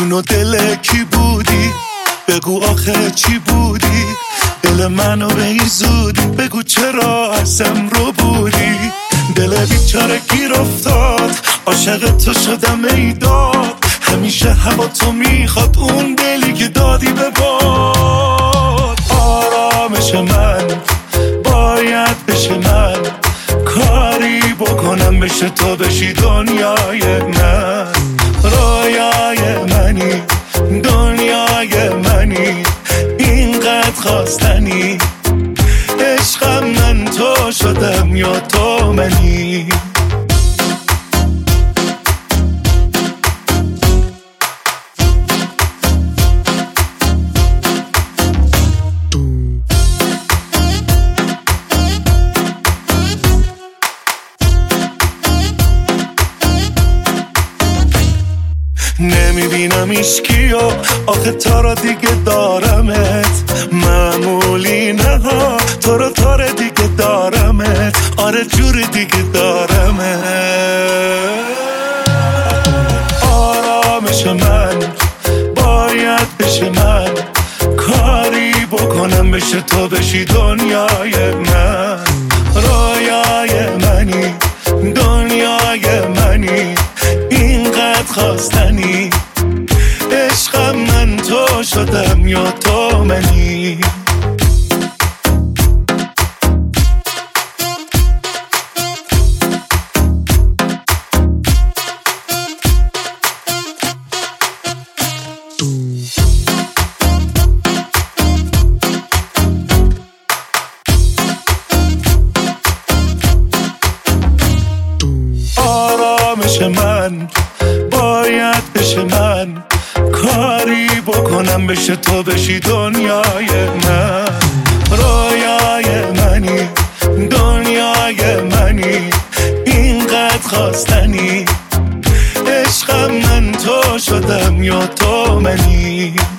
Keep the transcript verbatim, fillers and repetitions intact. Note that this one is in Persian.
جون و دل کی بودی؟ بگو آخه چی بودی؟ دل منو به این زودی بگو چرا ازم رو بودی؟ دل بیچاره گیر افتاد عاشق تو شدم ای داد، همیشه هوا تو میخواد اون دلی که دادی به باد. آرامش من باید بشه من، کاری بکنم بشه تو بشی دنیای من. رویای منی دنیای منی اینقدر خواستنی، عشقم من تو شدم یا تو منی. نمیبینم ایشکیو آخه تا را دیگه دارمت، معمولی نه ها تو رو تا را دیگه دارمت، آره جور دیگه دارمت. آرامش من باید بشه من، کاری بکنم بشه تو بشی دنیای من. رویای منی دنیای منی اینقدر خواستنی، عشقم من تو شدم یا تو منی. آرامش من باید بشه من، کاری بکنم بشه تو بشی دنیای من. رویای منی دنیای منی اینقدر خواستنی، عشقم من تو شدم یا تو منی.